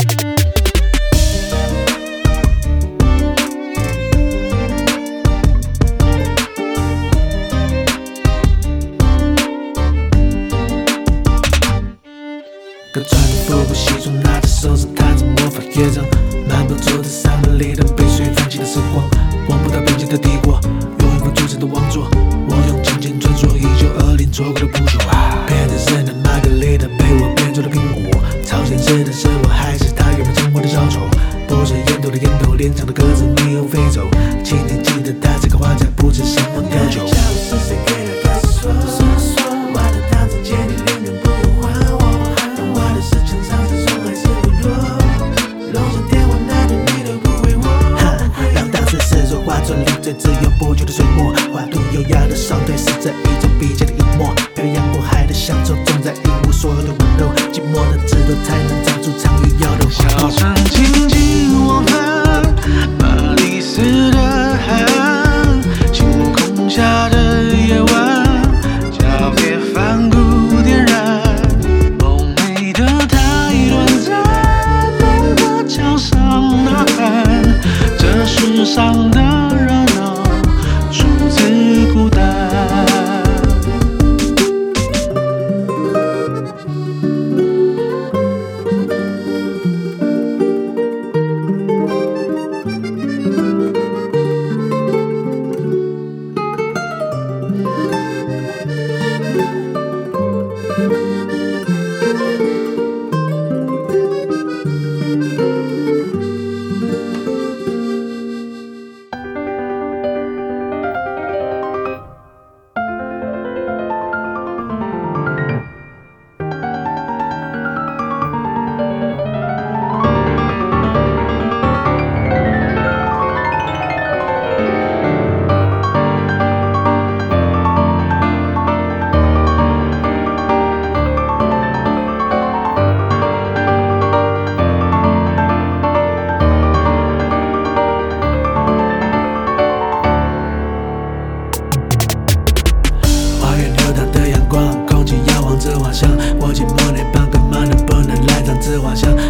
哥穿着复古西装，拿着手指弹着魔法乐章，漫步坐在山门里的被水泛起的时光，望不到边界的帝国，用一副铸成的王座，我用金钱传说1920错过的不朽。变成圣的玛格丽特被我变做了苹果，超现实的是我还是他原本生活的小丑，剥着烟斗的烟头，脸上的鸽子逆游飞走，请你记得他这个画家不知什么调酒。是谁给他开始说我的糖只借你0元不用还我，但我的是墙上是松还是不落，楼上电话那头你都不回我。让当时是说画作里最自由不羁的水墨，画图优雅的双腿是这一种笔尖的隐没，漂洋过海的乡愁总在一无所有的温柔，寂寞的指头才能长出长与腰的花朵。 小城静静我们巴黎市的海岸，星空下的夜晚，交叠梵谷点燃，梦寐的太短暂，懂得桥上呐喊，这世上的热闹出自孤单。 我寂寞那帮干嘛能不能来场自画像？